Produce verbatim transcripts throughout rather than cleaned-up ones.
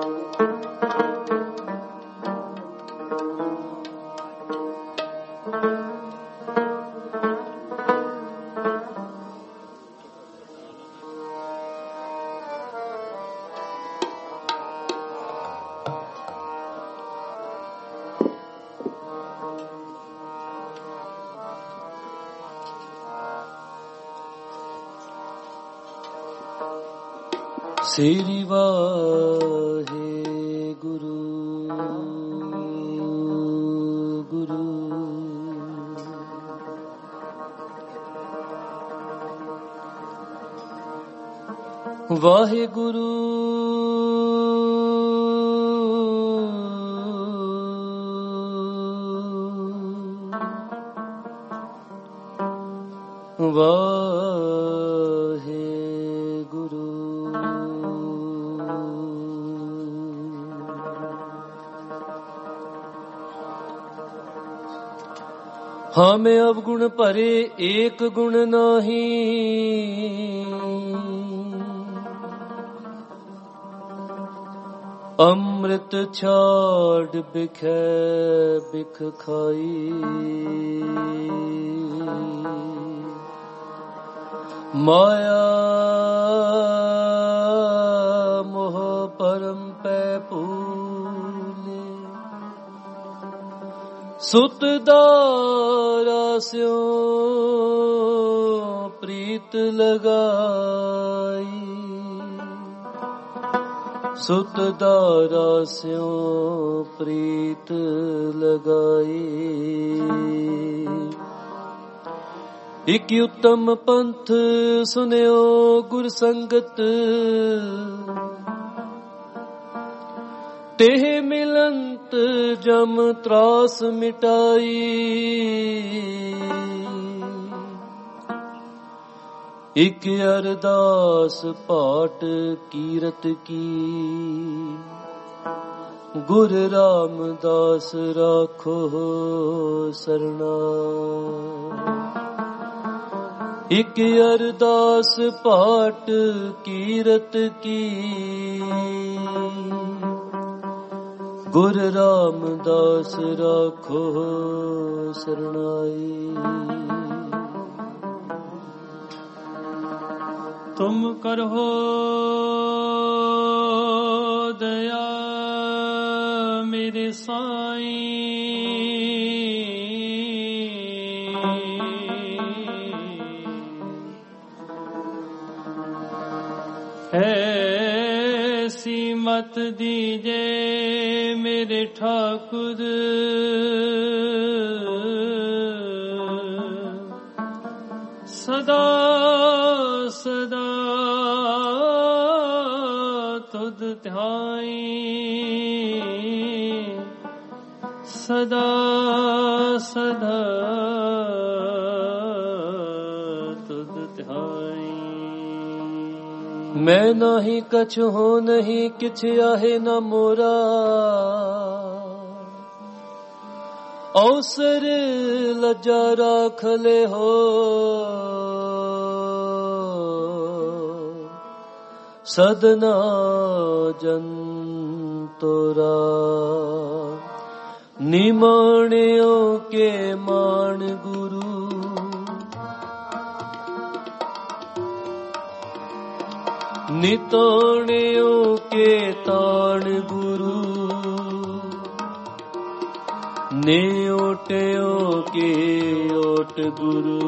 ਸ੍ਰੀ ਵਾਹਿਗੁਰੂ ਗੁਰੂ ਵਾਹਿਗੁਰੂ ਵਾਹਿਗੁਰੂ ਹਮੇ ਅਵਗੁਣ ਭਰੇ ਏਕ ਗੁਣ ਨਾਹੀ, ਅੰਮ੍ਰਿਤ ਛਾੜ ਬਿਖੈ ਬਿਖ ਖਾਈ। ਮਾਇਆ ਮੋਹ ਪਰਮ ਪੈ ਭੂਲੇ, ਸੁਤ ਦਾਰਾ ਸਿਉ ਪ੍ਰੀਤ ਲਗਾਈ। ਸੁਤ ਦਾਰਾ ਸਿਉ ਪ੍ਰੀਤ ਲਗਾਈ। ਇਕ ਉਤਮ ਪੰਥ ਸੁਨਿਓ ਗੁਰ ਸੰਗਤ, ਤੇਹ ਮਿਲੰਤ ਜਮ ਤਰਾਸ ਮਿਟਾਈ। ਇਕ ਅਰਦਾਸ ਪਾਟ ਕੀਰਤ ਕੀ, ਗੁਰ ਰਾਮਦਾਸ ਰਾਖੋ ਸਰਣਾ। ਇਕ ਅਰਦਾਸ ਪਾਟ ਕੀਰਤ ਕੀ, ਗੁਰ ਰਾਮਦਾਸ ਰਾਖੋ ਸਰਣਾਈ। ਤੁਮ ਕਰਹੁ ਦਇਆ ਮੇਰੇ ਸਾਈਂ। ਐਸੀ ਮਤ ਦੀਜੇ ਮੇਰੇ ਠਾकुर, ਸਦਾ ਸਦਾ ਤੁਧ ਧਿਆਈ। ਸਦਾ ਸਦਾ ਤੁਧ ਧਿਆਈ। ਮੈਂ ਨਾਹੀ ਕਛੁ ਹੋ ਨਹੀਂ ਕਿਛ ਆਹੇ ਨਾ ਮੋਰਾ, ਅਵਸਰ ਲੱਜਾ ਰਾਖ ਲੈ ਹੋ। ਸਦਨਾ ਜਨ ਤੋਰਾ, ਨਿਮਾਣਿਓ ਕੇ ਮਾਣ ਗੁਰੂ। ਨਿਤਾਣਿਓ ਕੇ ਤਾਣ ਗੁਰੂ। ਨੇ ਓਟਿਓ ਕੇ ਓਟ ਗੁਰੂ।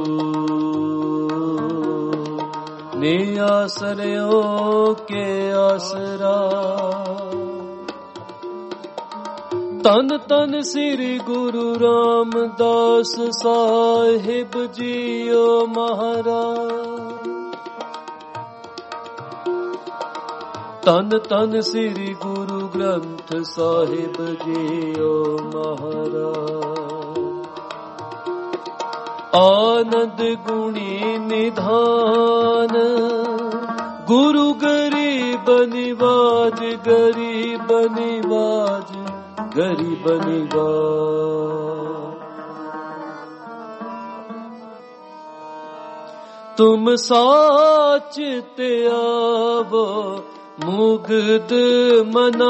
ਨੇ ਆਸਰਿਓ ਕੇ ਆਸਰਾ। ਤਨ ਤਨ ਸ੍ਰੀ ਗੁਰੂ ਰਾਮਦਾਸ ਸਾਹਿਬ ਜੀਓ ਮਹਾਰਾਜ। ਤਨ ਤਨ ਸ੍ਰੀ ਗੁਰੂ ਗ੍ਰੰਥ ਸਾਹਿਬ ਜੀਓ ਮਹਾਰਾਜ। ਆਨੰਦ ਗੁਣੀ ਨਿਧਾਨ, ਗੁਰੂ ਗਰੀਬ ਨਿਵਾਜ। ਗਰੀਬ ਨਿਵਾਜ ਗਰੀਬ ਨਿਵਾਜ। ਤੁਮ ਸਾਚ ਤੇ ਆਵੋ मुग्ध मना।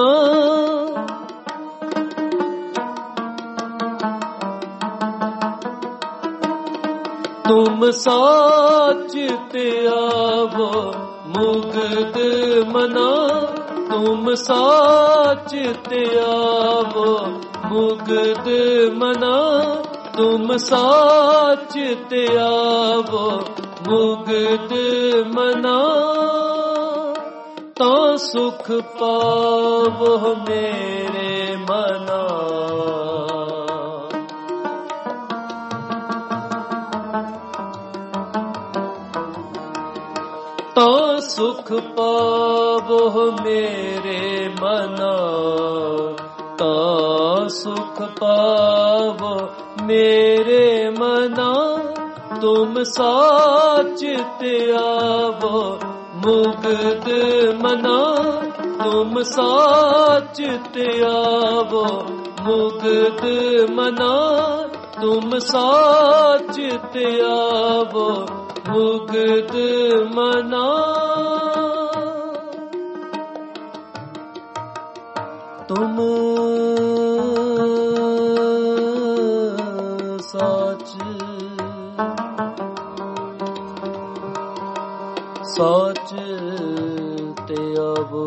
तुम साच ते आवो मुग्ध मना। तुम साच ते आवो मुग्ध मना। तुम साच ते आवो मुग्ध मना। ता सुख पावो मेरे मना। ता सुख पावो मेरे मना। ता सुख पावो मेरे मना। तुम साच ते आवो मुग्ध मना। तुम साच ते आवो मुग्ध मना। तुम साच ते आवो मुग्ध मना। तुम साच साच ते आवो।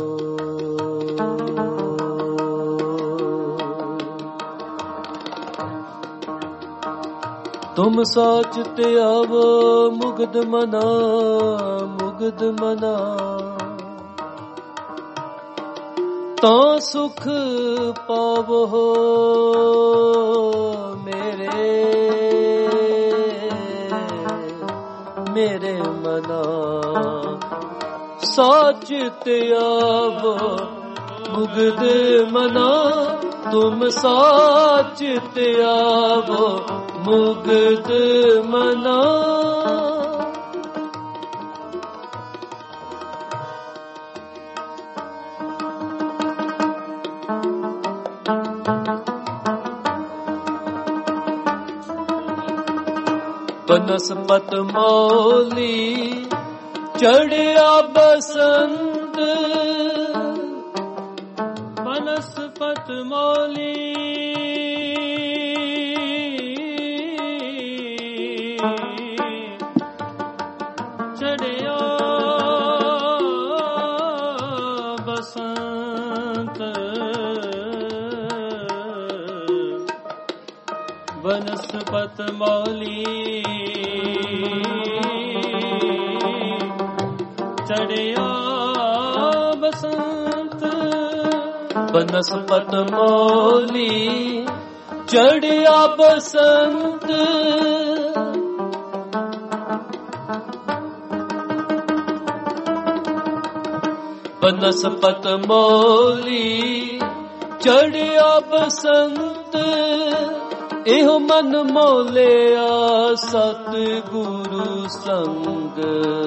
तुम साच ते आवो मुग्ध मना। मुग्ध मना। ता सुख पावो मेरे मेरे मना। साच ते आवो मुग्ध मना। तुम साच ते आवो मुग्ध मना। बनस्पत मौली चढ़िया बसंत। बनस्पत मौली चढ़िया बसंत। बनस्पत मौली चढ़िया बसंत। बनस्पत मौली चढ़िया बसंत। बनस्पत मौली चढ़िया बसंत। एहो मन मोलिया सतगुरु संग।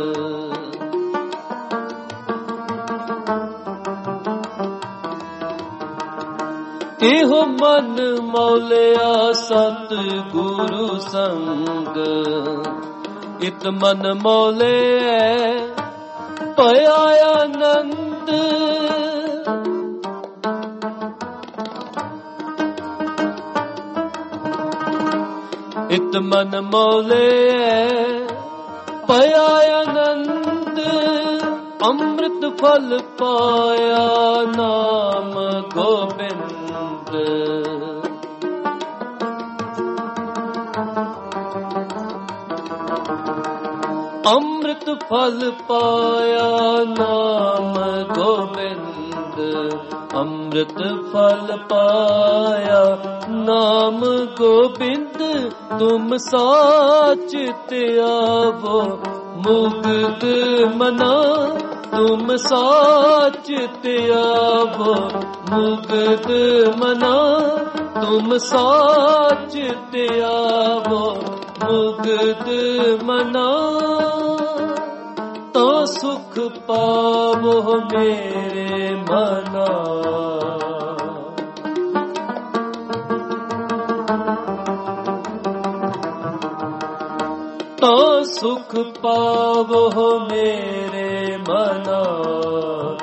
एहो मन मोलिया सतगुरु संग। इत मन मोले पया आनंद। इत मन मोले पया आनंद। अमृत फल पाया नाम गोबिंद। अमृत फल पाया नाम गोबिंद। अमृत फल पाया नाम गोबिंद। तुम साच ते आवो मुग्ध मना। तुम साच ते आवो मुग्ध मना। तुम साच ते आवो मुग्ध मना। तो सुख पावो मेरे मना। तो सुख पावो मेरे मना।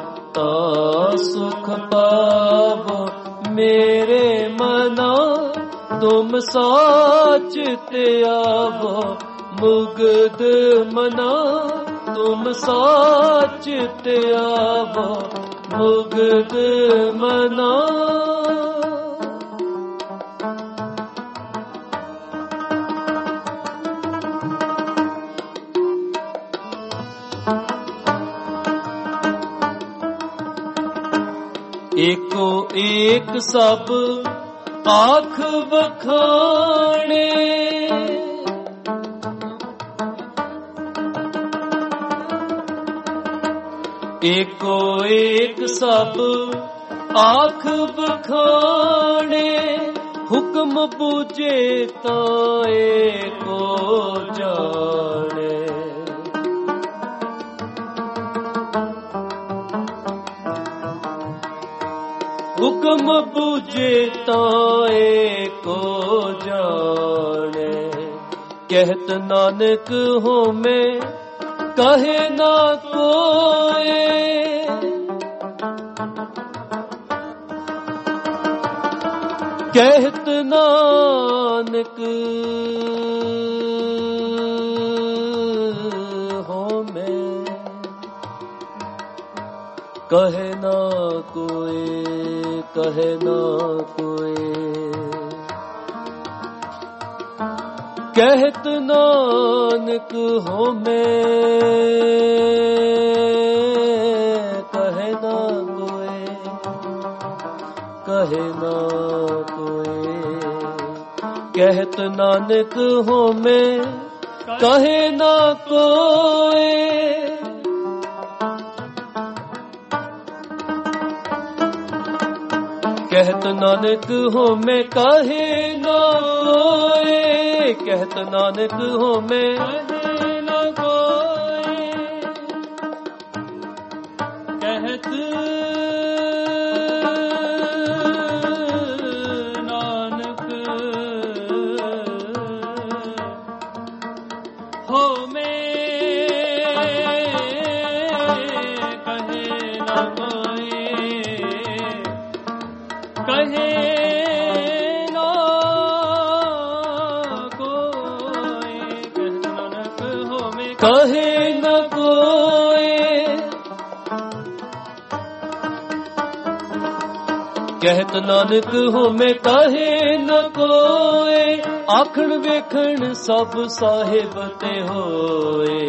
पावो मेरे मना, तुम साच ते आवो मुग्ध मना, तुम साच ते आवो मुग्ध मना। एको एक सब आख बखाने, एको एक सब आख बखाने, हुक्म बूझे ताए को जाने। हुक्म बूझे ताए को जाने, कहत नानक हो मैं कहे ना कोई। कहत नानक हो मैं कहे ना कोई, कहे ना कोई। कहत नानक हो मैं कहे ना कोई, कहे ना कोई। कहत नानक हो मैं कहे ना कोई। कहत नानक हो मैं कहे ना कोई, कहत नानक हो मैं कहे ना कोई। कहत नानक हो मैं कहे ना कोई, कहे ना कोई। कहत नानक हो मैं कहे न कोई। कहत नानक हो मैं कहे न कोई। आखण वेखण सब साहिब ते होए,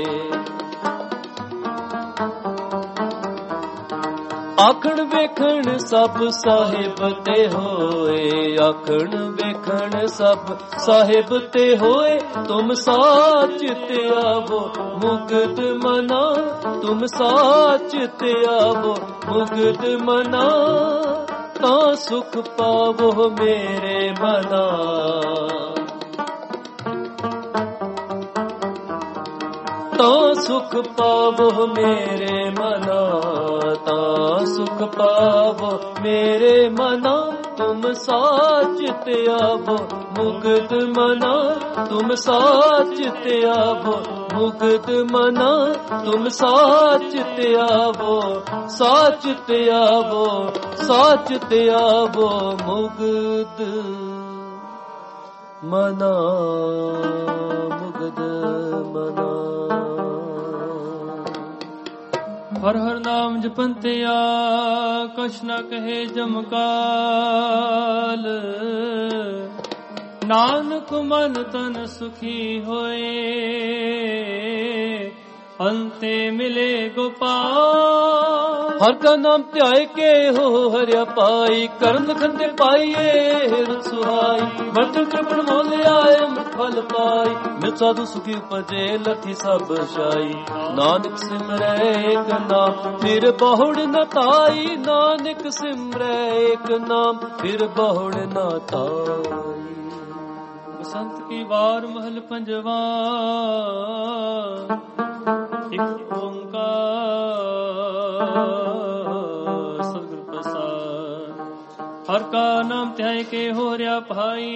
आखण वेखण सब साहिब ते होए, आखण वेखण सब साहिब ते होए। तुम साच ते आवो मुग्ध मना, तुम साच ते आवो मुग्ध मना। तां सुख पावो मेरे मना, तां सुख पावो मेरे मना, तां सुख पावो मेरे मना। तुम साच ते आवो मुग्ध मना, तुम साच ते आवो मुग्ध मना। तुम साच ते आवो, साच ते आवो, साच ते आवो मुग्ध मना, मुग्ध मना। हर हर नाम जपंतिया कछ न कहे जमकाल। नानक मन तन सुखी होए, अंते मिले गोपाल। हर का नाम ध्याय के हो हरिया पाई, करन खंडे पाइए हिर सुहाई। मर्द कृपण मोल आए अमृत फल पाई, मित साधु सुखी उपजे लथी सब शाई। नानक सिमरै एक नाम फिर बहुड़ न ताई, नानक सिमरै एक नाम फिर बहुड़ न ताई। बसंत की बार महल पंजवा, एक ओंकार सतगुर प्रसाद। हर का नाम ध्याय के हो रहा भाई,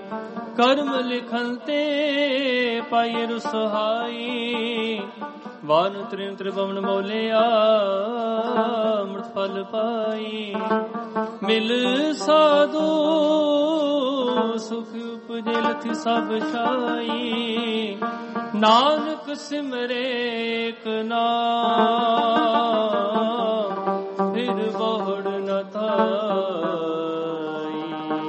कर्म लिखन ते पाए रुसहाई। बान त्रिन त्रिभुवन मोलिया अमृत फल पाई मिल साधु सुख उपजे लथि सब छाई नानक सिमरे एक नाम फिर बहुड़ न थाई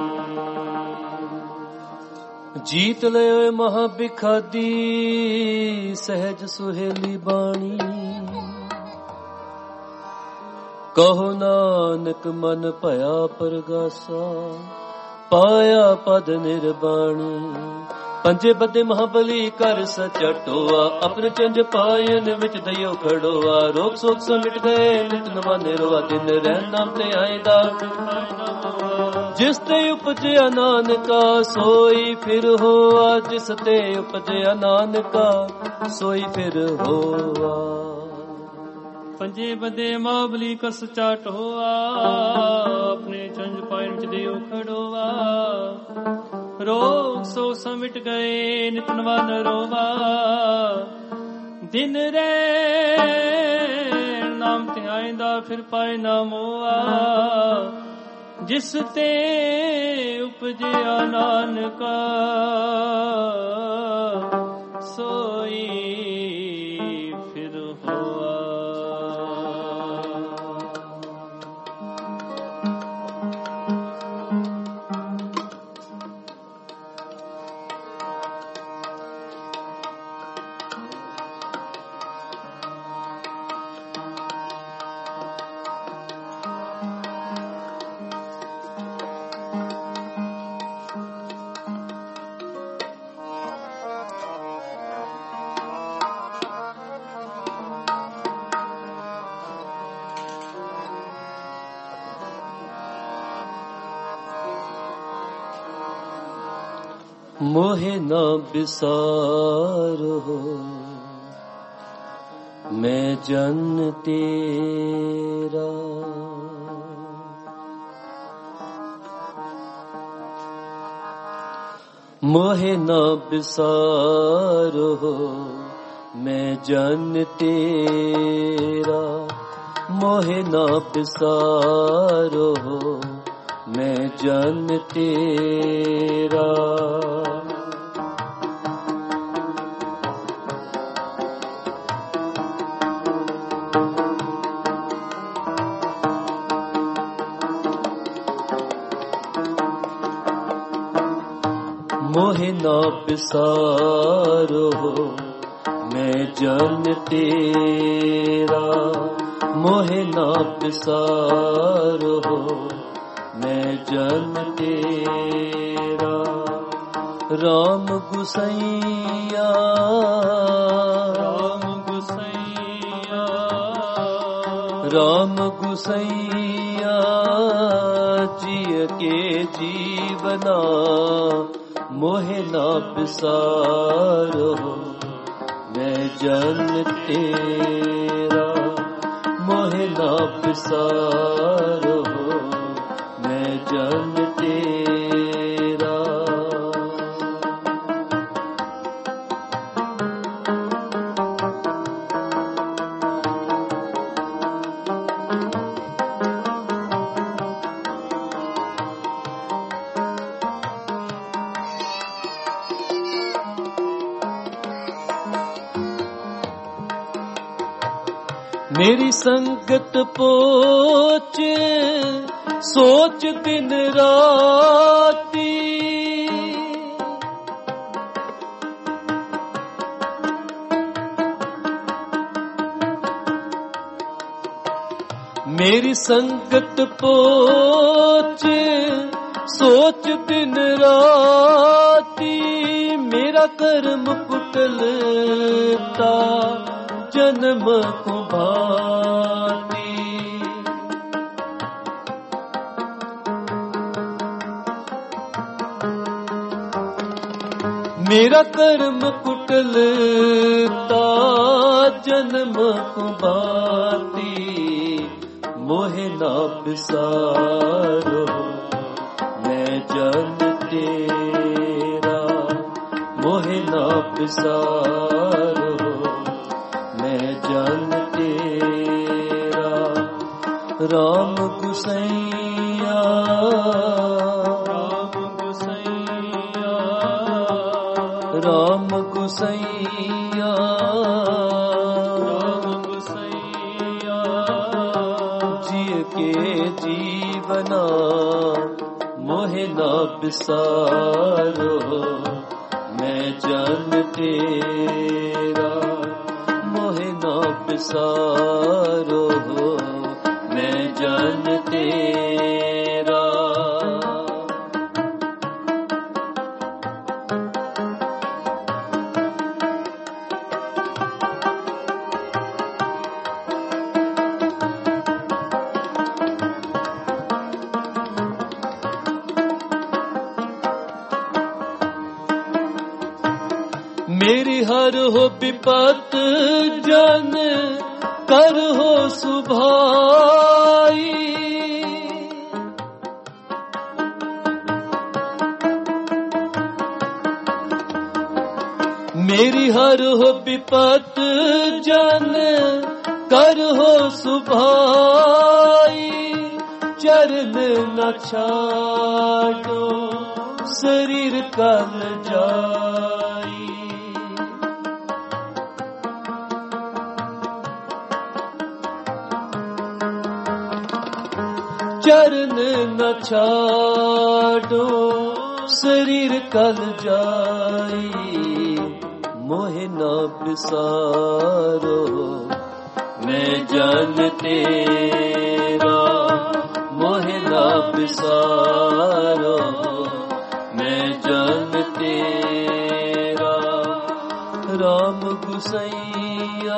जीत लयो महाबिखादी सहज सुहेली बाणी कहो नानक मन भया परगासा पाया पद निर्बाणी पंजे बदे महाबली कर सचा टोआ अपने चंज पायन विच दयो खड़ोआ रोग सोग समिट गए नित नवाने रोआ दिन रहन नाम ते आएदा जिस ते उपजया नानका सोई फिर होआ जिस ते उपजया नानका सोई फिर होआ पंजे बदे महाबली कर सचा टोआ अपने चंज पायन विच दयो खड़ोआ रोग सो समिट गए नित नवन रोवा दिन रे नाम ते आइंदा फिर पाए ना मोआ जिस ते उपजया नानका सोई फिर होआ मोहे न बिसारो मैं जन तेरा मोहे न बिसारो मैं जन तेरा मोहे न बिसारो मैं जन तेरा मोहे न बिसारो मैं जन तेरा मोहे न बिसारो मैं जन तेरा राम गुसैया राम गुसैया राम गुसैया जिय के जीवना मोहे न बिसारो मैं जन तेरा मोहे न बिसारो मैं जन तेरा मेरी संगत पोच सोच दिन राती मेरी संगत पोच सोच दिन राती मेरा कर्म कुटलता जन्म को भाती मेरा कर्म कुटलता जन्म को भाती मोहे न बिसारो मैं जन तेरा मोहे न बिसारो मैं राम गुसैया राम गुसैया राम गुसैया राम गुसैया जिय के जीवना मोहे ना बिसारो मैं जन तेरा मोहे ना बिसारो मैं जन तेरा। मेरी हर हो विपत जन कर हो सुभाई मेरी हर हो विपत जन कर हो सुभाई चरण न छाड़ो शरीर कल जाई चरण न छाड़ो शरीर कल जाई मोहे न बिसारो मैं जन तेरा मोहे न बिसारो मैं जन तेरा। राम गुसैया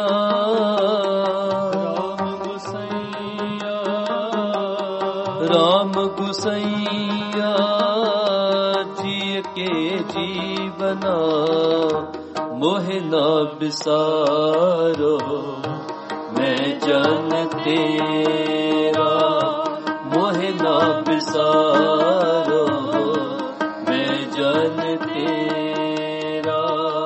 राम गुसैया जिय के जीवना मोहे न बिसारो मैं जन तेरा मोहे न बिसारो मैं जन तेरा।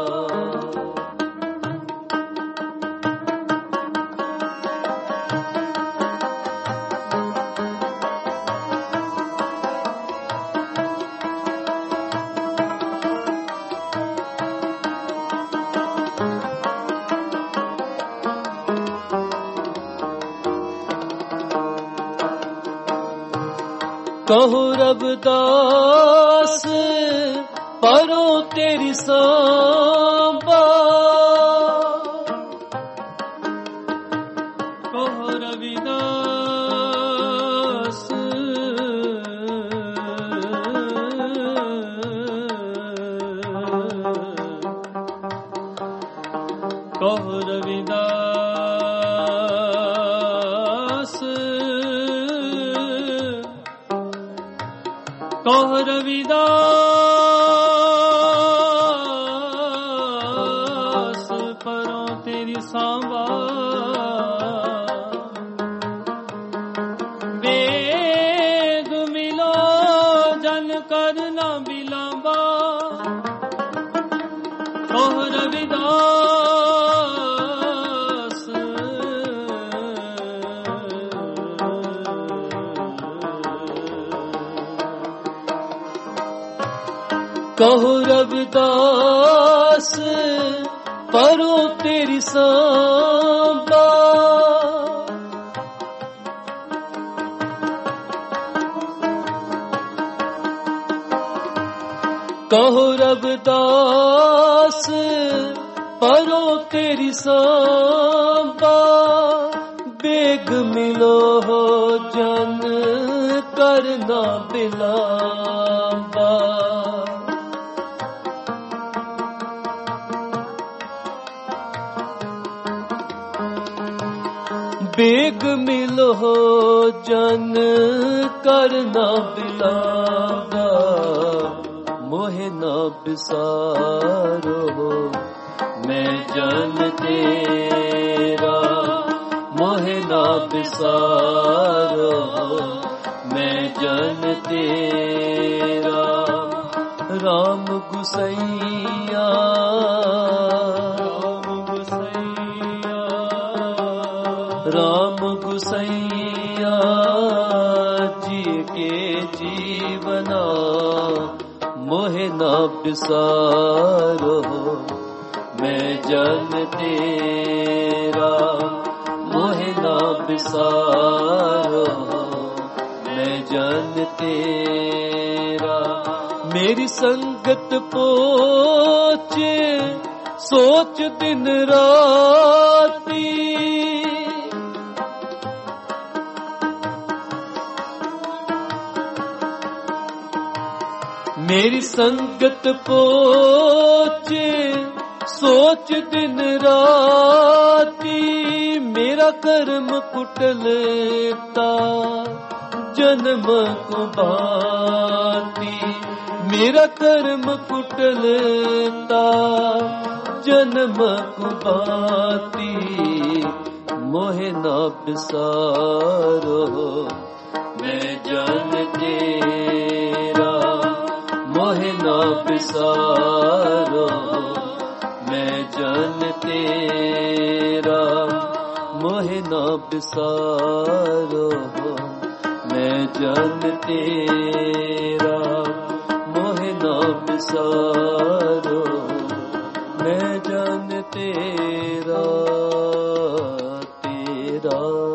कहो रबदास परो तेरी सांबा कहो रविदास कहो रविदास कहो रविदास परों तेरी सांबा वेग मिलो जन करना बिलांबा कहो रविदास कहो रविदास परो तेरी सांबा कहो रविदास परो तेरी सांबा बेग मिलो हो जन करना बिलांबा बेग मिलो हो जन करना बिलांबा मोहे न बिसारो मैं जन तेरा मोहे न बिसारो मैं जन तेरा। राम गुसैया राम गुसैया जी के जीवना मोहे ना बिसारो मैं जन तेरा मोहे ना बिसारो मैं जन तेरा मेरी संगत पोचे सोच दिन राती मेरी संगत पोचे सोच दिन राती मेरा कर्म कुटलता जन्म को भांति मेरा कर्म कुटलता जन्म को भांति मोहे ना बिसारो मैं जन तेरा मोहे ना बिसारो मैं जन तेरा मोहे ना बिसारो मैं जन तेरा मोहे ना बिसारो मैं जन तेरा तेरा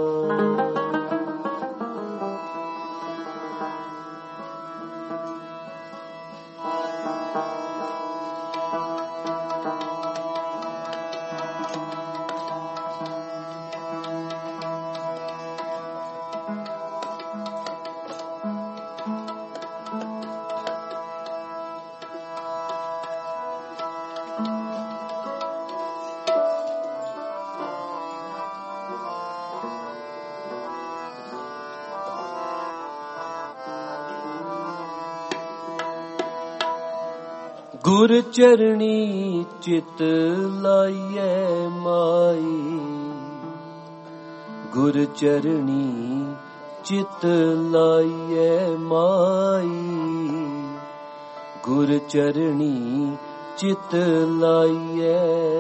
गुर चरणी चित लाइए माई गुर चरणी चित लाइए माई गुर चरणी चित लाइए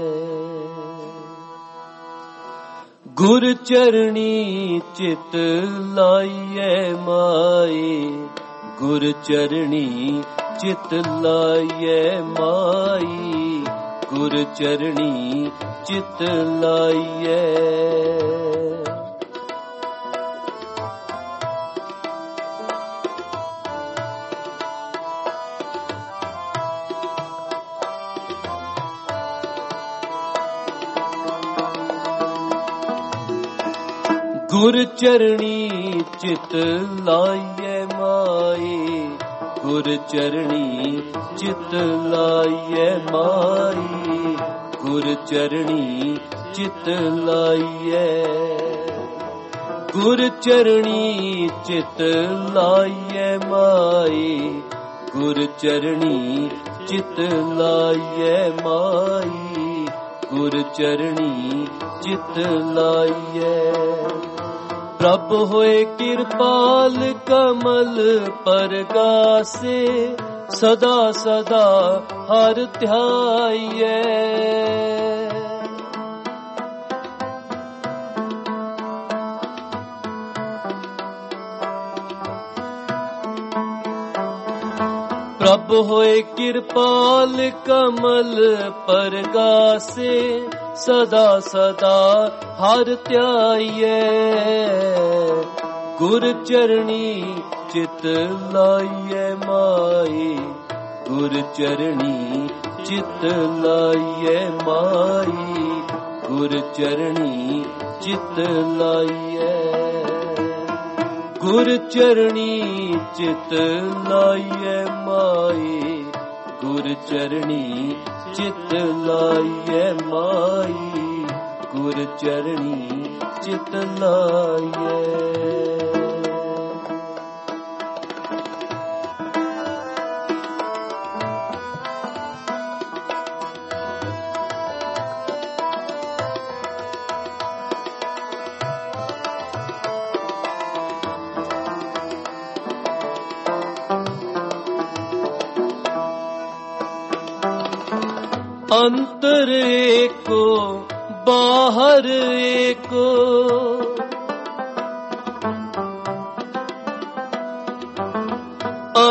गुर चरणी चित लाइए माई गुर चरणी चित लाइए माई गुर चरणी चित लाइए गुर चरणी चित लाइए माई गुर चरणी चित लाइए माई गुर चरणी चित लाइए गुर चरणी चित लाइए माई गुर चरणी चित लाइए माई गुर चरणी चित लाइए प्रभ होए कृपाल कमल परगासे सदा सदा हर ध्याइए प्रभ होए कृपाल कमल परगासे सदा सदा हर ध्याइए गुर चरणी चित लाइए माई गुर चरणी चित लाइए माई गुर चरणी चित लाइए गुर चरणी चित लाइए माई गुर चरणी चित लाइए माई गुर चरणी चित लाइए अंतर एको बाहर एको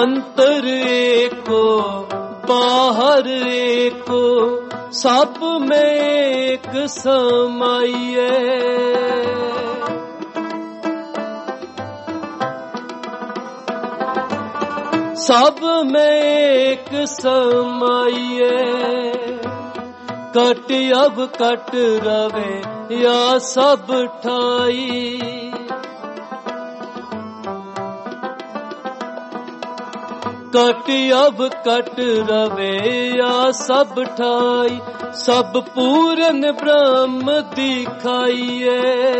अंतर एको बाहर एको सब में एक समाइए। सब में एक समाइए। कट अब कट रवे या सब ठाई, कट अब कट रवे या सब ठाई, सब पूरन ब्रह्म दिखाइए।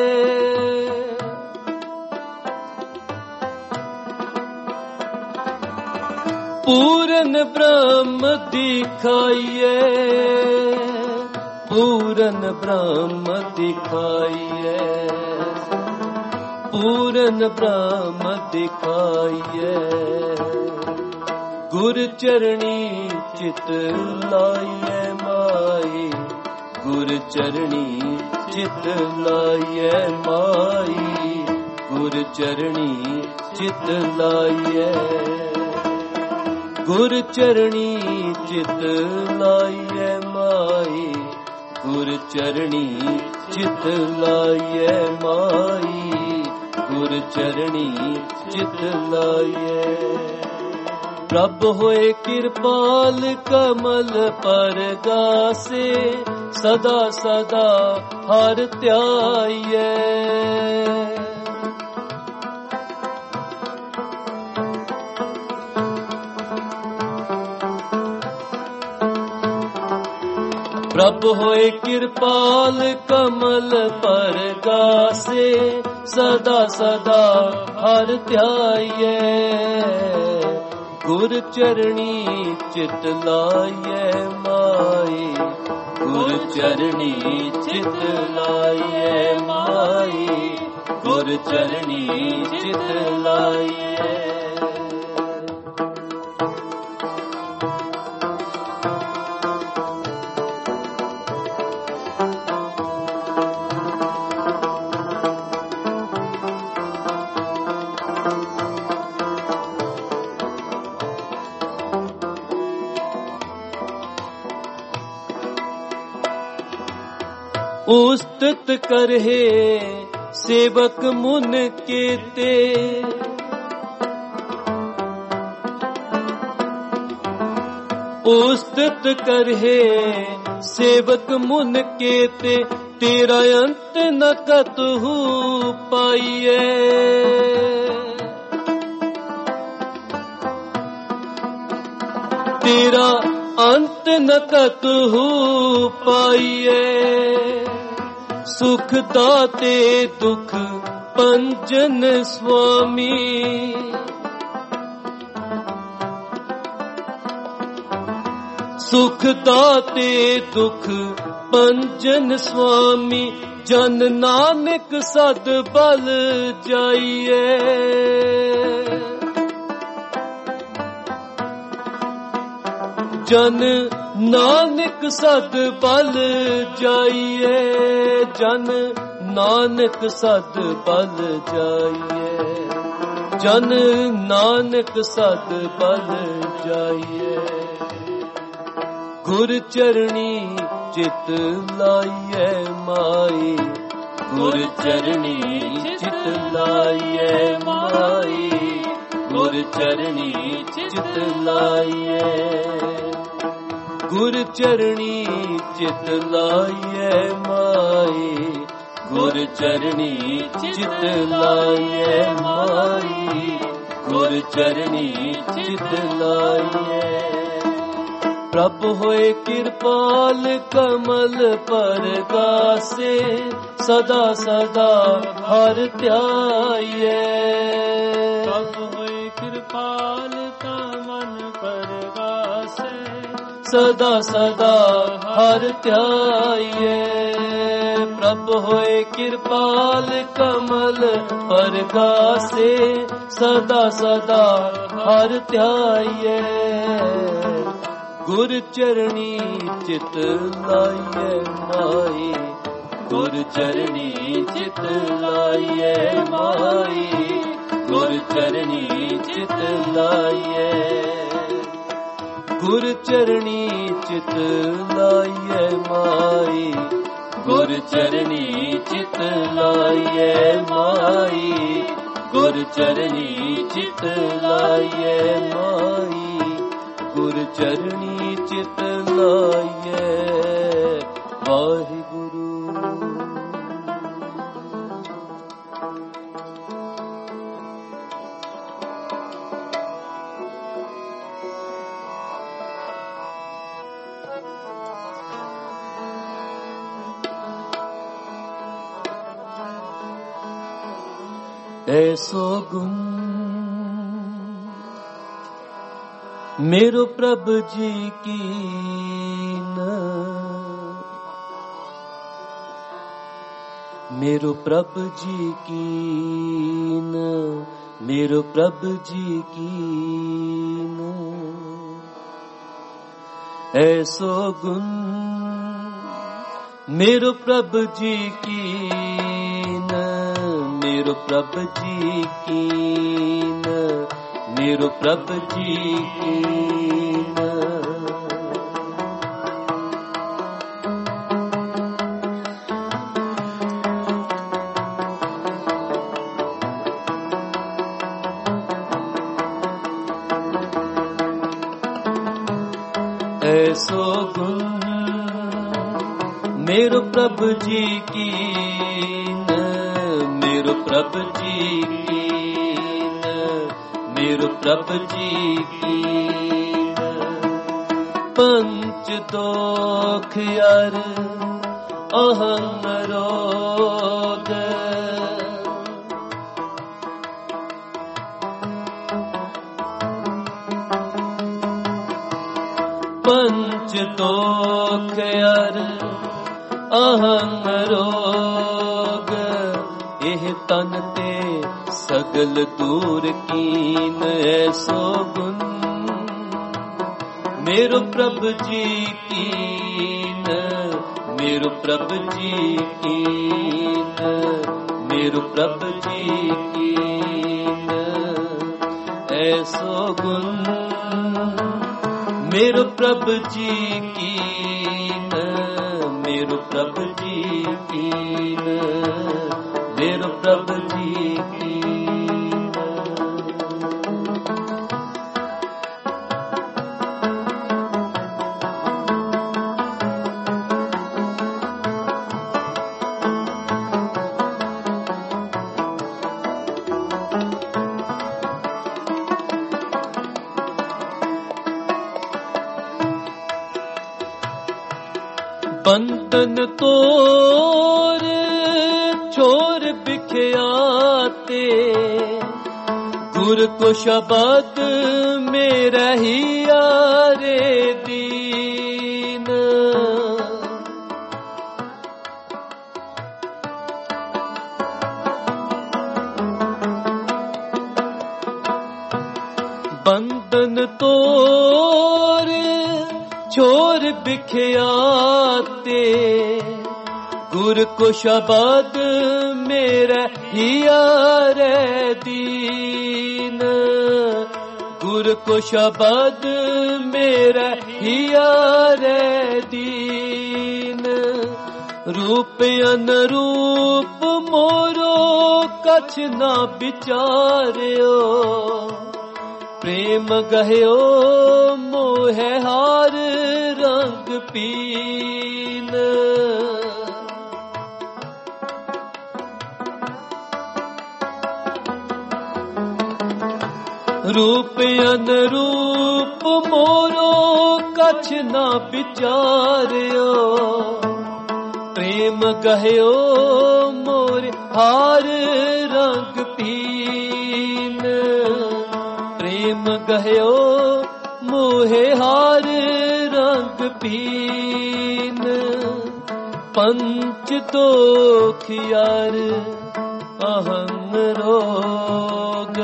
पूरन ब्रह्म दिखाइए, पूरन ब्रह्म दिखाइए, पूरन ब्रह्म दिखाइए। गुर चरणी चित लाइए माई, गुर चरणी चित लाइए माई, गुर चरणी चित लाइए। गुर चरणी चित लाइए माई, गुर चरणी चित लाइए माई, गुर चरणी चित लाइए। प्रभ होए कृपाल कमल पर गासे, सदा सदा हर ध्याइए। प्रभ होए कृपाल कमल पर गासे, सदा सदा हर ध्याइए। गुर चरणी चित लाइए माई, गुर चरणी चित लाइए माई, गुर चरणी चित लाइए। उस्तत करहे सेवक मुन केते, उस्तत करहे सेवक मुन केते, तेरा अंत न कतहु पाइए। तेरा अंत न कतहु पाइए। सुख दाते दुख पंजन स्वामी, सुख दाते दुख पंजन स्वामी, जन नानक सद बल जाइए। जन नानक सद बल जाइए, जन नानक सद बल जाइए, जन नानक सद बल जाइए। गुर चरणी चित लाइए माई, गुर चरणी चित लाइए माई, गुर चरणी चित लाइए। गुर चरणी चित लाइए माई, गुर चरणी चित लाइए माई, गुर चरणी चित लाइए। प्रभ होए कृपाल कमल पर गासे, सदा सदा हर ध्याइए। प्रभ होए कृपाल कमल पर गासे, सदा सदा हर ध्याइए। प्रभ होए कृपाल कमल पर गासे, सदा सदा हर ध्याइए। गुर चरणी चित लाइए माई, गुर चरणी चित लाइए माई, गुर चरणी चित लाइए, गुर चरणी चित लाइए माई, गुर चरणी चित लाइए माई, गुर चरणी चित लाइए माई, गुर चरणी चित लाइए वाहिगुरु। ऐसो गुण मेरो प्रभु जी की न, मेरो प्रभु जी की न, मेरो प्रभु जी की न। ऐसो गुण मेरो प्रभु जी की न, मेरो प्रभु जी की न, मेरो प्रभु जी की न। ऐसो गुण मेरो प्रभु जी की न, मेरो प्रभु जी की न, मेरो प्रभु जी की न। पंच दोख यार अहम रोग, पंच दोख यार अहम रोग, एह तन ते सगल दूर कीन। ऐसो गुण मेरो प्रभु जी की न, मेरो प्रभु जी की न, मेरो प्रभु जी की न। ऐसो गुण मेरो प्रभु जी की न, मेरो प्रभु जी की न, मेरो प्रभु जी की न। बंधन तोर छोर बिखयाते, गुर को शब्द में रहिया रे दीन। बंधन तोर छोर बिखयाते, गुर को शब्द मेरा हिया रे दीन। गुर को शब्द मेरा हिया रे दीन। रूप अनरूप मोरो कछ ना विचार्यो, प्रेम गह्यो मोहे हार रंग पीन। रूप अनरूप मोरो कछ ना विचार्यो, प्रेम गह्यो मोरे हार रंग पीन। प्रेम गह्यो मोहे हार रंग पीन। पंच दोख यार अहम रोग,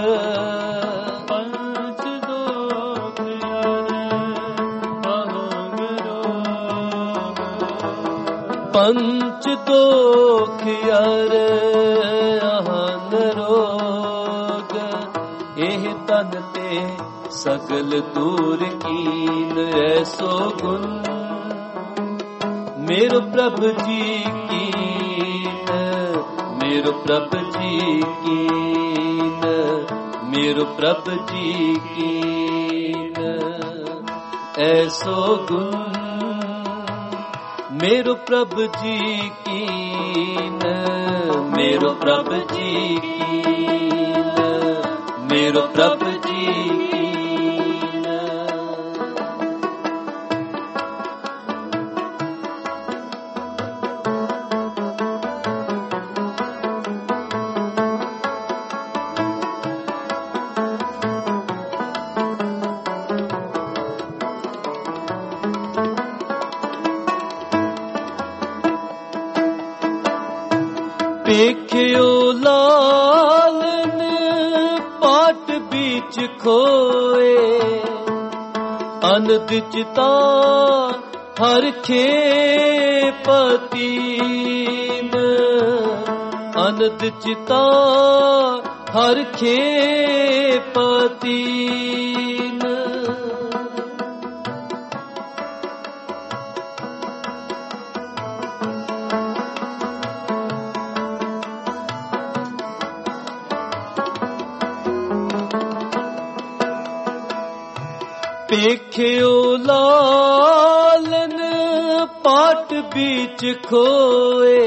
पंच दोख यार अहम रोग। पंच दोख यार अहम रोग, तन ते सगल दूर कीन ऐसो गुण मेरो प्रभु जी कीन मेरो प्रभु जी कीन मेरो प्रभु जी कीन ऐसो गुण मेरो प्रभु जी कीन मेरो प्रभु जी कीन मेरो प्रभु जी कीन पेख्यो लालन पाट बीच खोए अनद चिता हर खे पतीन अनद चिता हर खे पतीन पेख्यो लालन पाट बीच खोए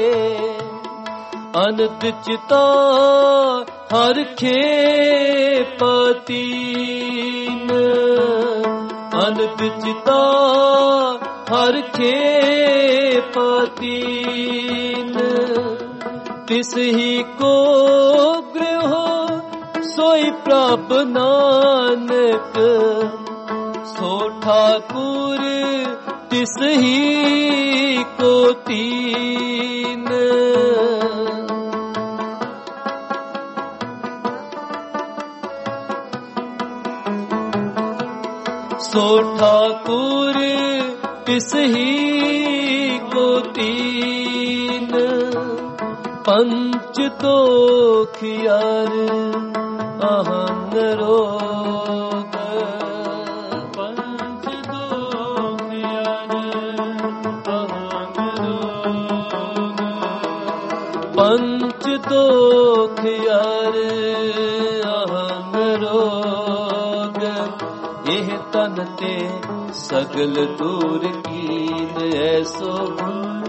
अनद चिता हर खे पतीन अनद चिता हर खे पतीन तिस ही को गृह सोई प्रभ नानक सो ठाकुर तिस ही को तीन सो ठाकुर तिस ही को तीन पंच तो खियार अहंग रोग पंच तो खियार अहंग रोग पंच तो खियार अहंग रोग एह तन ते सगल दूर कीन ऐसो गुण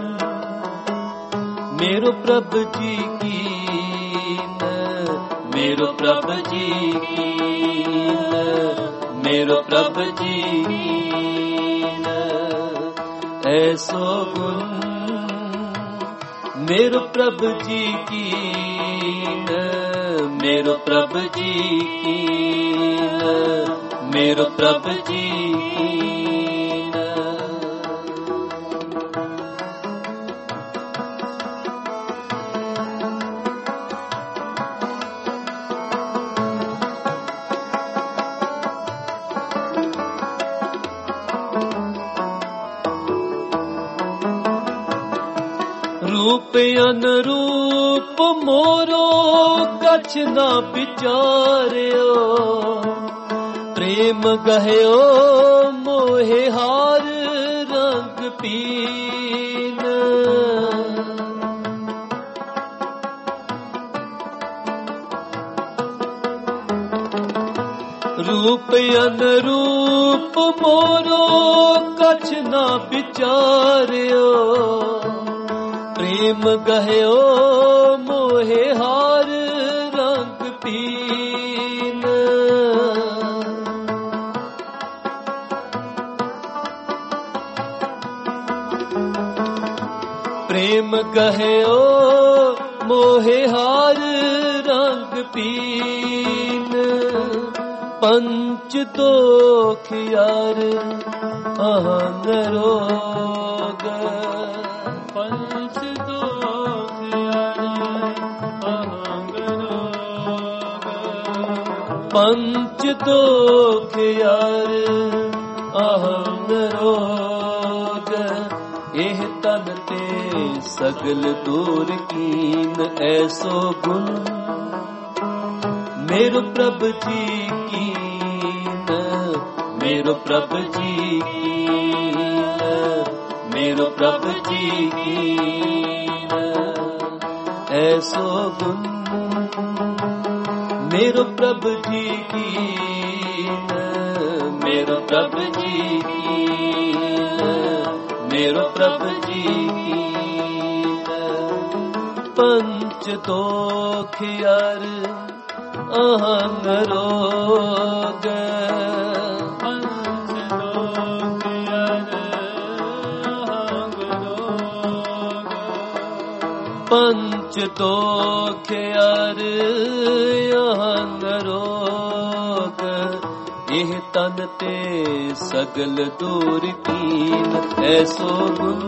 मेरो प्रभु जी कीन मेरो प्रभु जी कीन मेरो प्रभु जी कीन ऐसो गुण मेरो प्रभु जी कीन मेरो प्रभु जी कीन मेरो प्रभु जी कीन रूप अनुरूप मोरो कछ ना विचार्यो प्रेम गहयो मोहे हार रंग पीन रूप अनुरूप मोरो कछ ना विचार्यो प्रेम गहयो मोहे हार रंग पीन प्रेम गहयो मोहे हार रंग पीन पंच दोख यार अहंग रोग पंच दोख यार अहंग रोग पंच दोख यार अहंग रोग एह तन ते सगल दूर कीन ऐसो गुण मेरो प्रभु जी कीन, मेरो प्रभु जी कीन, मेरो प्रभु जी कीन ऐसो गुण, मेरो प्रभु जी कीन, मेरो प्रभु जी कीन, मेरो प्रभु जी कीन पंच दोख यार अहंग रोग, पंच दोख यार अहंग रोग, पंच दोख यार अहंग रोग एह तन ते सगल दूर कीन ऐसो गुण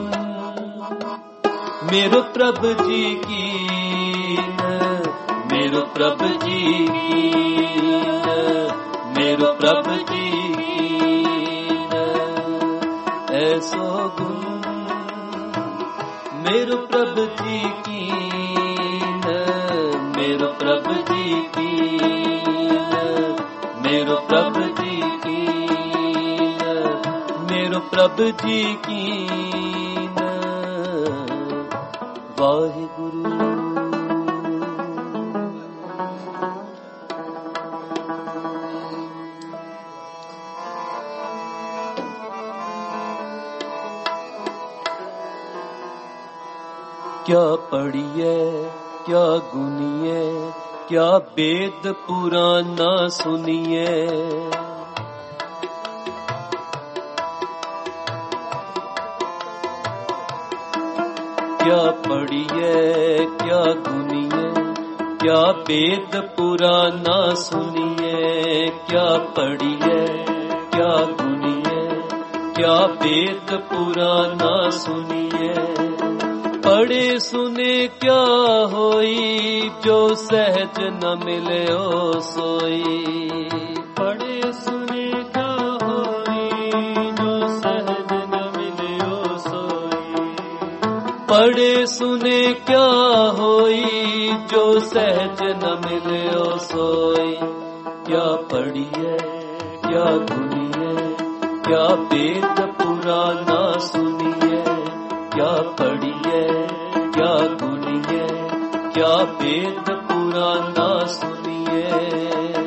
मेरो प्रभु जी कीन, मेरो प्रभु जी कीन, मेरो प्रभु जी कीन ऐसो गुण मेरो प्रभु जी कीन, मेरो प्रभु जी कीन, मेरो प्रभु जी कीन, मेरो प्रभु जी कीन वाहिगुरु। क्या पढ़िए क्या गुनिए, क्या वेद पुराना सुनिए, क्या पढ़िए क्या गुनिए, क्या वेद पुराना सुनिए, क्या पढ़िए क्या गुनिए, क्या वेद पुराना सुनिए, पढ़े सुने क्या होई जो सहज न मिले ओ सोई, पढ़े सुने क्या होई जो सहज न मिले ओ सोई, पढ़े सुने क्या होई जो सहज न मिले ओ सोई, क्या पढ़िए क्या गुनिए, क्या वेद पुराना सुनिए, क्या पढ़िए क्या गुनिए, क्या वेद पुराना सुनिए,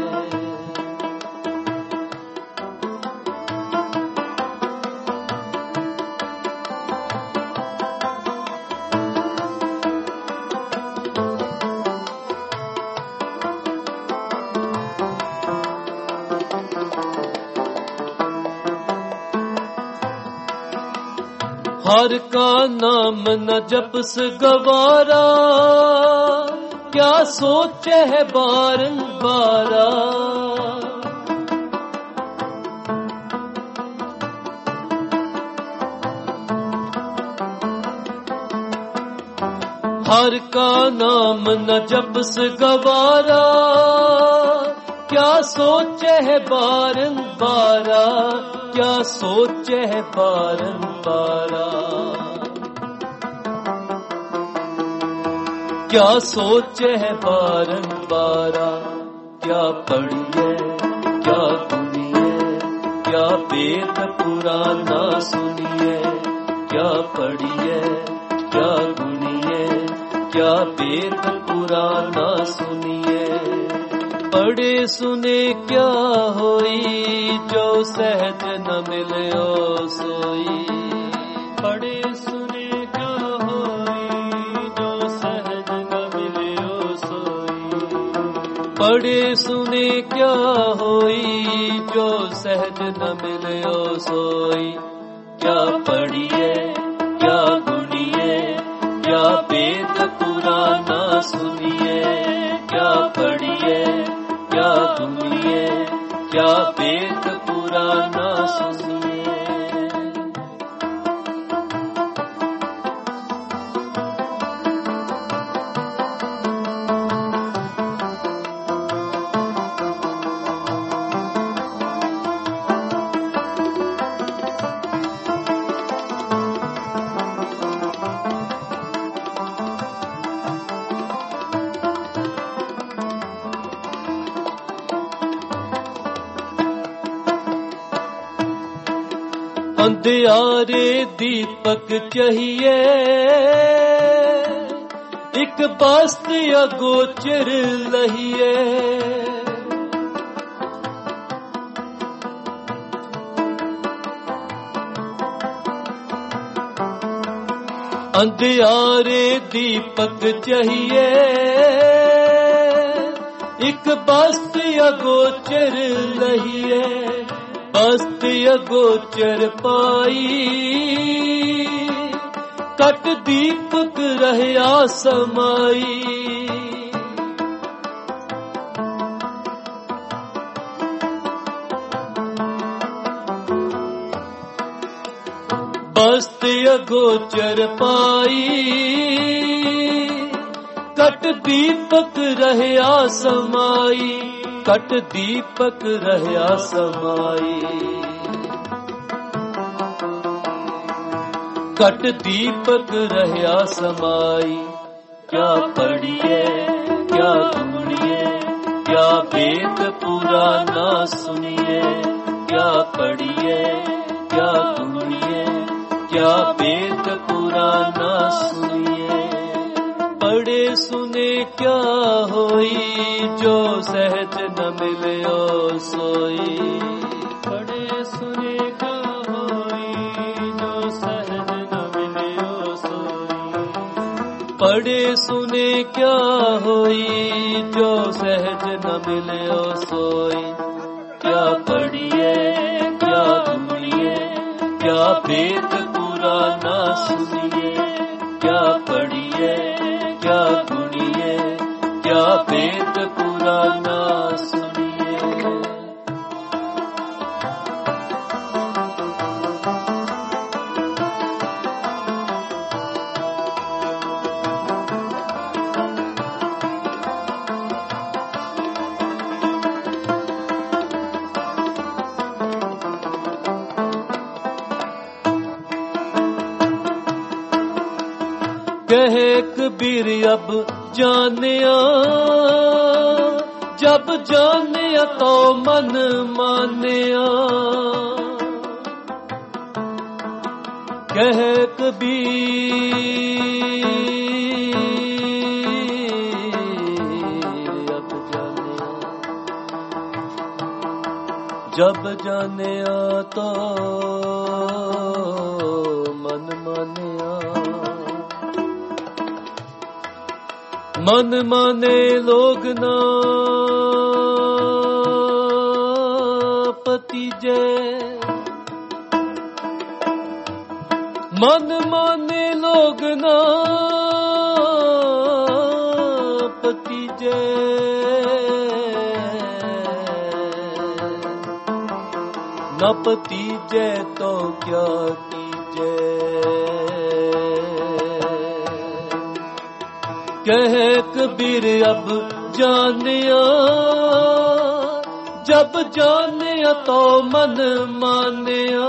हर का नाम न जपस गवारा, क्या सोचे है बारंबारा, हर का नाम न जपस गवारा, क्या सोचे है बारंबारा, क्या सोचे है बारंबारा, क्या सोचे है बारंबारा, क्या पढ़िए क्या गुनिए, क्या वेद पुराना सुनिए, क्या पढ़िए क्या गुनिए, क्या वेद पुराना सुनिए, पढ़े सुने क्या होई जो सहज न मिले ओ सोई, पढ़े सुने क्या होई जो सहज न मिले ओ सोई, पढ़े सुने क्या होई जो सहज न मिले ओ सोई, क्या पढ़िए क्या गुनिए, क्या वेद पुराना सुनिए, क्या पढ़िए क्या गुनिए, क्या वेद पुराना सुनिए, अंधियारे दीपक चाहिए, एक बस्त अगोचर लहिए। अंधियारे दीपक चाहिए, एक बस्त अगोचर लहिए। बस्त अगोचर पाई, कट दीपक रहया समाई। बस्त अगोचर पाई, कट दीपक रहया समाई। कट दीपक रहया समाई। कट दीपक रहया समाई। क्या पढ़िए क्या ढूंढिए, क्या वेद पुराना सुनिए। क्या पढ़िए क्या ढूंढिए, क्या वेद पुराना सुनिए। पढ़े सुने क्या होई, जो सहज न मिलियो सोई। पढ़े सुने क्या होई, जो सहज न मिलियो सोई। पढ़े सुने क्या होई, जो सहज न मिलियो सोई। क्या पढ़िए क्या ढूंढिए, क्या वेद पुराना सुनिए। क्या पढ़िए क्या ढूंढिए, क्या वेद पुराना सुनिए। कहे कबीर अब जानिया, जब जानिया तो मन मानिया। कहे कबीर अब जानिया, जब जानिया तो मन मानिया। मन माने लोग ना पतिजे। मन माने लोग ना पतिजे। न पतिजे तो क्या कीजे। कहे कबीर अब जानिया, जब जानिया तो मन मानिया।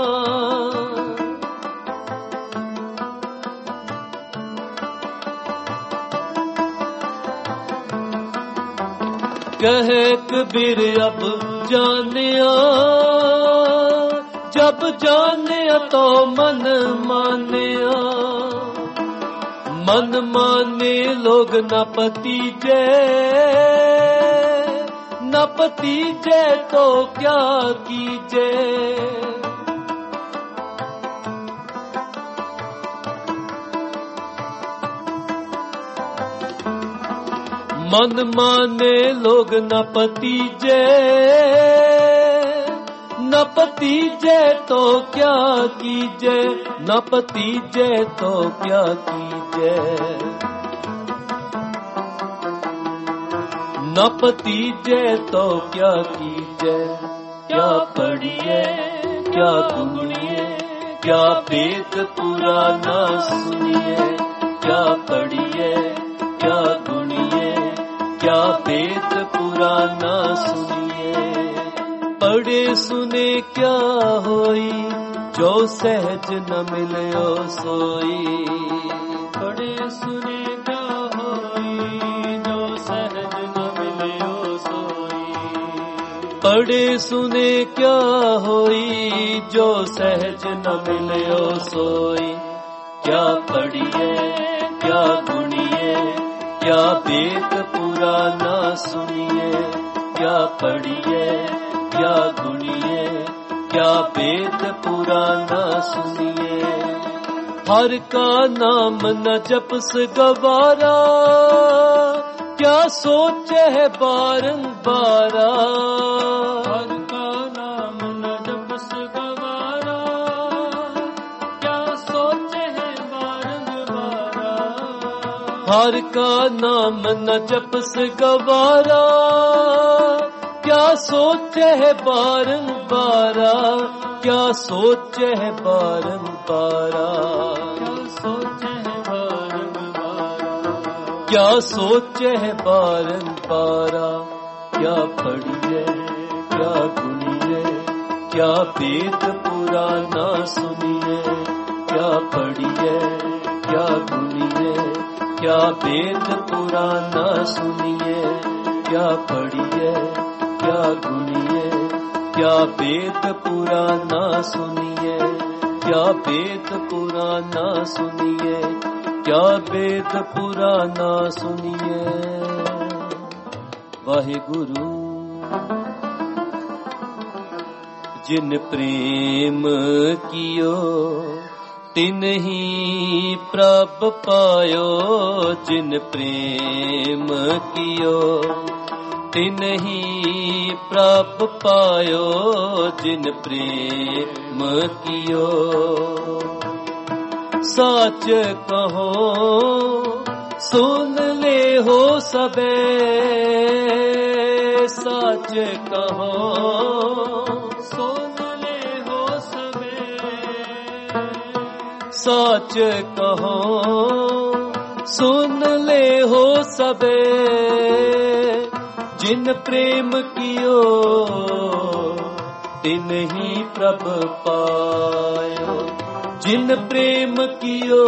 कहे कबीर अब जानिया, जब जानिया तो मन मानिया। मन माने लोग न पतिजे, न पतिजे तो क्या कीजे। मन माने लोग न पतिजे, न पतिजे तो क्या कीजे। न पतिजे तो क्या कीजे। न पतिजे तो क्या कीजे। क्या पढ़िए क्या ढूंढिए, क्या वेद पुराना सुनिए। क्या पढ़िए क्या ढूंढिए, क्या वेद पुराना सुनिए। पढ़े सुने क्या होई, जो सहज न मिलियो सोई। पढ़े सुने क्या होई, जो सहज न मिलियो सोई। पढ़े सुने क्या होई, जो सहज न मिलियो सोई। क्या पढ़िए क्या गुणिए, क्या वेद पुराना सुनिए। क्या पढ़िए क्या गुणिए, क्या वेद पुराना सुनिए। हर का नाम न जपस गवारा, क्या सोचे है बारंबारा। हर का नाम न जपस गवारा, क्या सोचे है बारंबारा। हर का नाम न जपस गवारा, क्या सोचे है बारंबारा। क्या सोचे है बारंबारा, क्या सोचे है बारंबारा। क्या पढ़िए क्या गुणिए, क्या वेद पुराना सुनिए। क्या पढ़िए क्या गुणिए, क्या वेद पुराना सुनिए। क्या पढ़िए क्या गुणिए, क्या वेद पुराना सुनिए। क्या वेद पुराना सुनिए, क्या वेद पुराना सुनिए। वाहिगुरु जिन प्रेम कियो, तिन ही प्रभ पायो। जिन प्रेम कियो, तिन ही प्रभ पायो। जिन प्रेम कियो, साच कहो सुन ले हो सबे। साच कहो सुन ले हो सबे। साच कहो सुन ले हो सबे। जिन प्रेम कियो, तिन ही प्रभ पायो। जिन प्रेम कियो,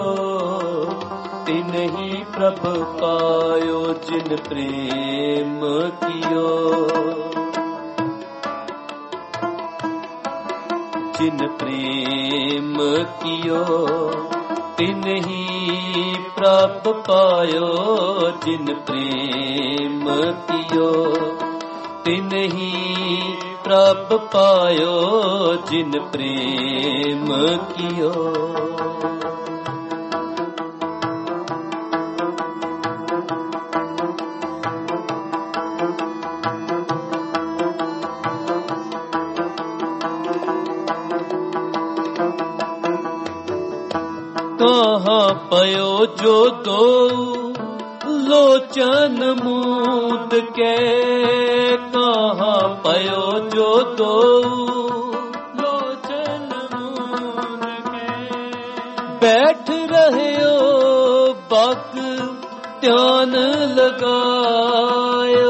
तिन ही प्रभ पायो। जिन प्रेम कियो, जिन प्रेम कियो, तिन ही प्रभ पायो। जिन प्रेम कियो, तिन ही प्रभ पायो। जिन प्रेम कियो, कहाँ पयो जो दो लोचन मूद के। कहाँ पयो जो दो लोचन मूद के। बैठ रहे हो बाक ध्यान लगायो।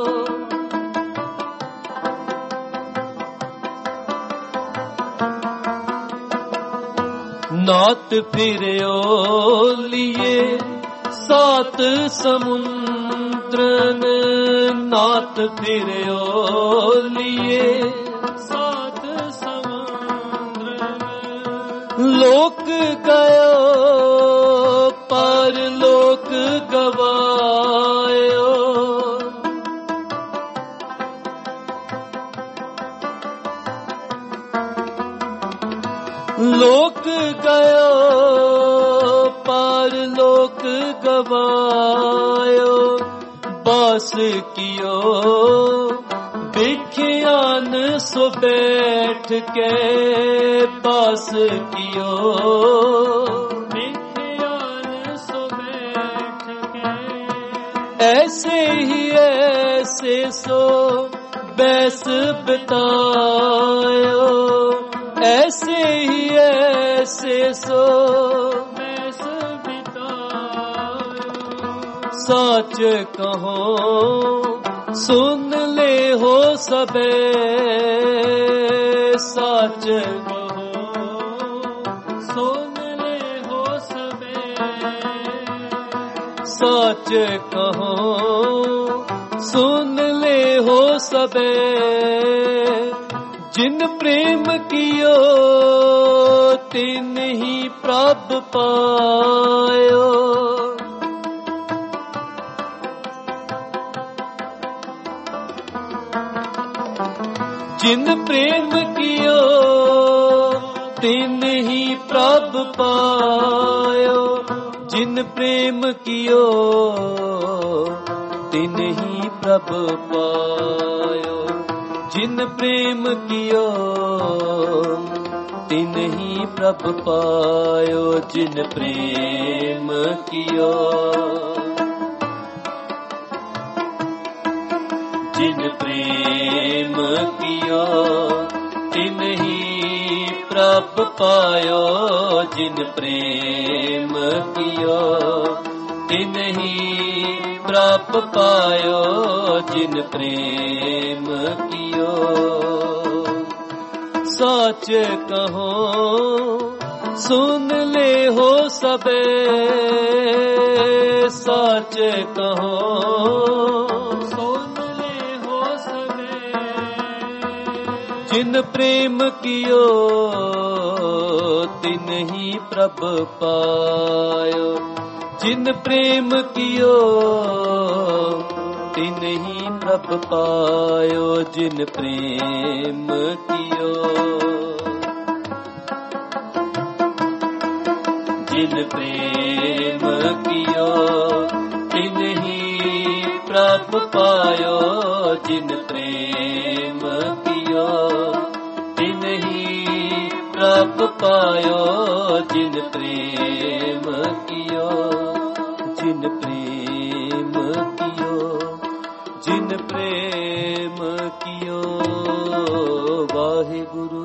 नात फिरयो लिए सात समुद्रन। नात फिरयो लिए सात समुद्रन। लोक गयो पर लोक गवायो। लोक गयो पार लोक गवायो। बास कियो बिख्यान सो बैठ के। बास कियो बिख्यान सो बैठ के। ऐसे ही ऐसे सो बैस बितायो। ऐसे ही ऐसे सो बैस बितायो। साच कहो सुन ले हो सबे। साच कहो सुन ले हो सबे। साच कहो सुन ले हो सबे जिन प्रेम कियो तिन ही प्रभ पायो। जिन प्रेम कियो तिन ही प्रभ पायो। जिन प्रेम कियो तिन ही प्रभ पायो। जिन प्रेम कियो तिन ही प्रभ पायो। जिन प्रेम कियो जिन प्रेम कियो तिन ही प्रभ पायो। जिन प्रेम कियो तिन ही प्रभ पायो। जिन प्रेम कियो सच कहो सुन ले हो सबे। सच कहो सुन ले हो सबे जिन प्रेम कियो तिन ही प्रभ पायो। जिन प्रेम कियो तिन ही प्रभ पायो। जिन प्रेम कियो जिन प्रेम कियो तिन ही प्रभ पायो। जिन प्रेम कियो तिन ही प्रभ पायो। जिन प्रेम कियो जिन प्रेम कियो जिन प्रेम कियो। वाहिगुरु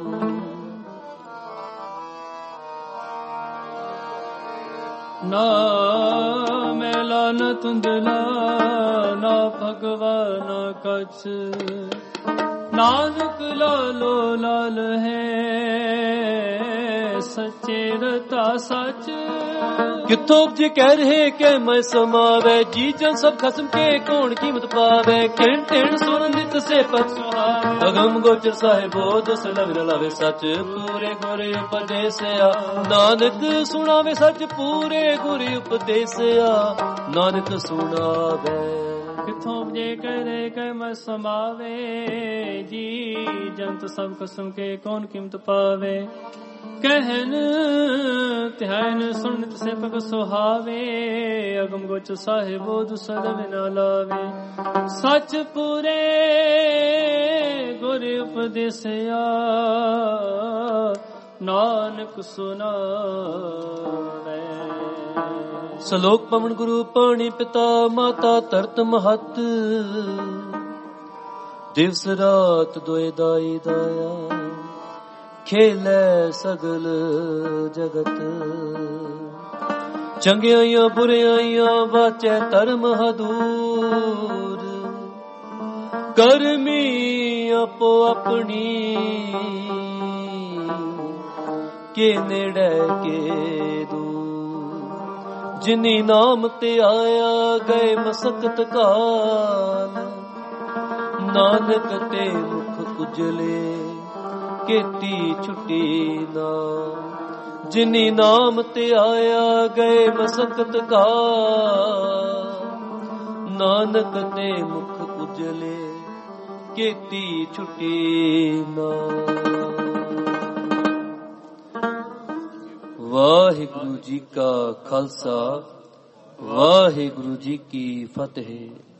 ना मैला न तुंदला ना भगवान कछ। नानक लालो लाल है सच्चे रता सच। किथों उपजे कह रहे के मैं समावे। जी जन सब खसम के कौन कीमत पावे। किण तिण सुन नित से पत सुहावे। अगम गोचर साहिबो दस लग लावे सच पूरे गुर उपदेसया। नानक सुनावे सच पूरे गुर उपदेसया। नानक सुनावे किथों उपजे करे कह मैं समावे। जी जंत सब कसम के कौन कीमत पावे। कहन ध्यान सुन से पग सुहावे। अगम गोच साहिबो दुसद बिना लावे। सच पूरे गुर उपदेसया। नानक सुनावे। सलोक पवन गुरु पाणी पिता माता तरत महत। दिवस रात दोए दाई दाया खेलै सगल जगत। चंगियाइयां बुरियाइयां वाचै धर्म हदूर। करमी अपो अपनी के नेड़े के दूर। जिनी नाम ते आया गए मसकत काल। नानक ते मुख उजले केती छुट्टी ना। जिनी नाम ते आया गए मसकत का। नानक ते मुख उजले केती छुट्टी ना। वाहिगुरु जी का खालसा वाहिगुरु जी की फतेह।